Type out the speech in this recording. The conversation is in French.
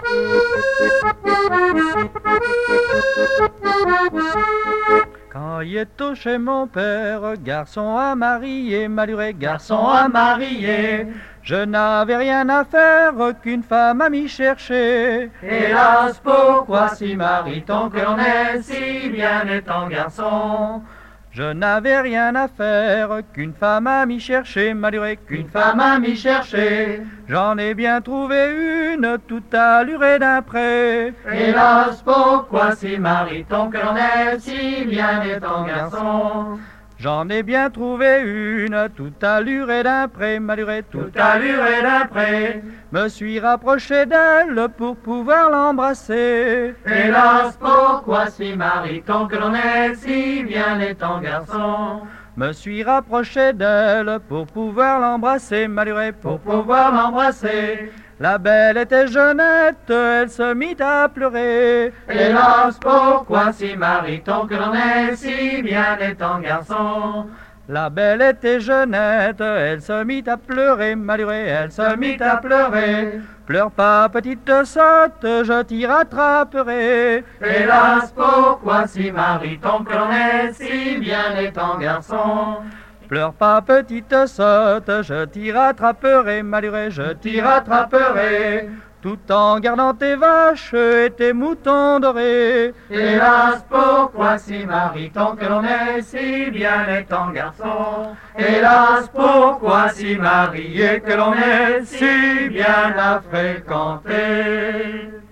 Quand il est tôt chez mon père, garçon à marier, malheureux garçon à marier, je n'avais rien à faire qu'une femme à m'y chercher. Hélas, pourquoi si marie-t-on que l'on est si bien étant garçon? Je n'avais rien à faire qu'une femme à m'y chercher, malheureux qu'une femme à m'y chercher. J'en ai bien trouvé une toute allurée d'un pré. Hélas, pourquoi si marie-t-on que l'on est si bien étant garçon? J'en ai bien trouvé une toute allurée d'un pré, malheureux toute allurée d'un pré. Me suis rapproché d'elle pour pouvoir l'embrasser. Hélas, pourquoi si marie-t-on que l'on est si bien étant garçon? Me suis rapproché d'elle pour pouvoir l'embrasser, malheureux pour pouvoir l'embrasser. La belle était jeunette, elle se mit à pleurer. Hélas, pourquoi si marie-t-on que l'on est si bien étant garçon? La belle était jeunette, elle se mit à pleurer, malheureux, elle se mit à pleurer. Pleure pas, petite sotte, je t'y rattraperai. Hélas, pourquoi si marie-t-on que l'on est si bien étant garçon? Pleure pas, petite sotte, je t'y rattraperai, malheureux, je t'y rattraperai. Tout en gardant tes vaches et tes moutons dorés. Hélas, pourquoi si marie-t-on que l'on est si bien étant garçon? Hélas, pourquoi si marié que l'on est si bien à fréquenter?